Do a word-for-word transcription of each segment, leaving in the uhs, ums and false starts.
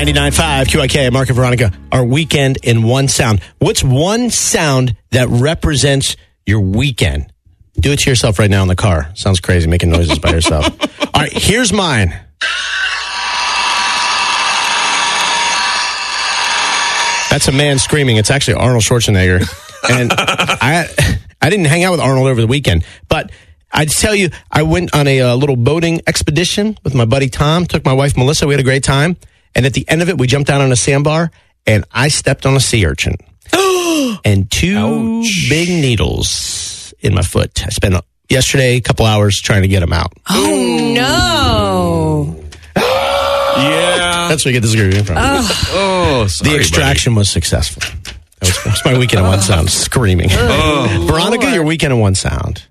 ninety-nine point five Q I K, Mark and Veronica, our weekend in one sound. What's one sound that represents your weekend? Do it to yourself right now in the car. Sounds crazy, making noises by yourself. All right, here's mine. That's a man screaming. It's actually Arnold Schwarzenegger. And I I didn't hang out with Arnold over the weekend, but I'd tell you, I went on a, uh little boating expedition with my buddy Tom, took my wife Melissa. We had a great time. And at the end of it, we jumped down on a sandbar, and I stepped on a sea urchin. And two Ouch. big needles in my foot. I spent yesterday a couple hours trying to get them out. Oh, no. Yeah. That's where you get this screaming from. Oh, oh sorry, The extraction buddy. was successful. That was, that was my weekend in one sound, screaming. Oh, Veronica, Lord. your weekend in one sound.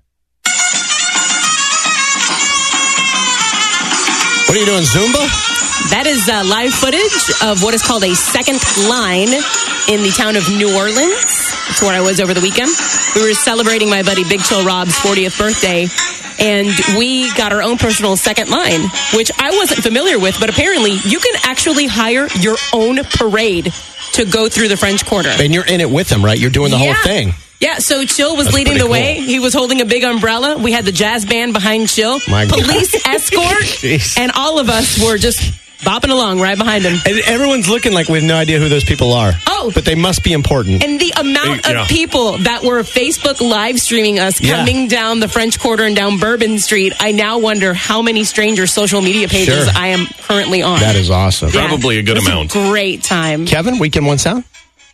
What are you doing, Zumba? that is uh, live footage of what is called a second line in the town of New Orleans. That's where I was over the weekend. We were celebrating my buddy Big Chill Rob's fortieth birthday, and we got our own personal second line, which I wasn't familiar with, but apparently you can actually hire your own parade to go through the French Quarter. And you're in it with them, right? You're doing the Yeah. whole thing. Yeah, so Chill was That's leading the pretty way. cool. He was holding a big umbrella. We had the jazz band behind Chill, My God. police escort, Jeez. and all of us were just bopping along right behind him. And everyone's looking like we have no idea who those people are. Oh. But they must be important. And the amount Yeah. of people that were Facebook live streaming us Yeah. coming down the French Quarter and down Bourbon Street, I now wonder how many stranger social media pages Sure. I am currently on. That is awesome. Yeah. Probably a good It was amount. A great time. Kevin, weekend one sound?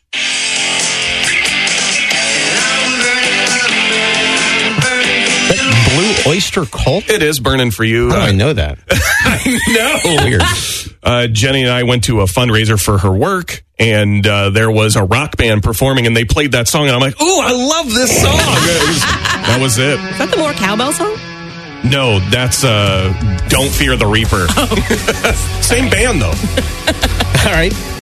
That Blue Oyster Cult? It is burning for you. How do I know that? No. Weird. Uh, Jenny and I went to a fundraiser for her work, and uh, there was a rock band performing, and they played that song, and I'm like, "Ooh, I love this song." It was- that was it. Is that the more cowbell song? No, that's uh, "Don't Fear the Reaper." Same band though. All right.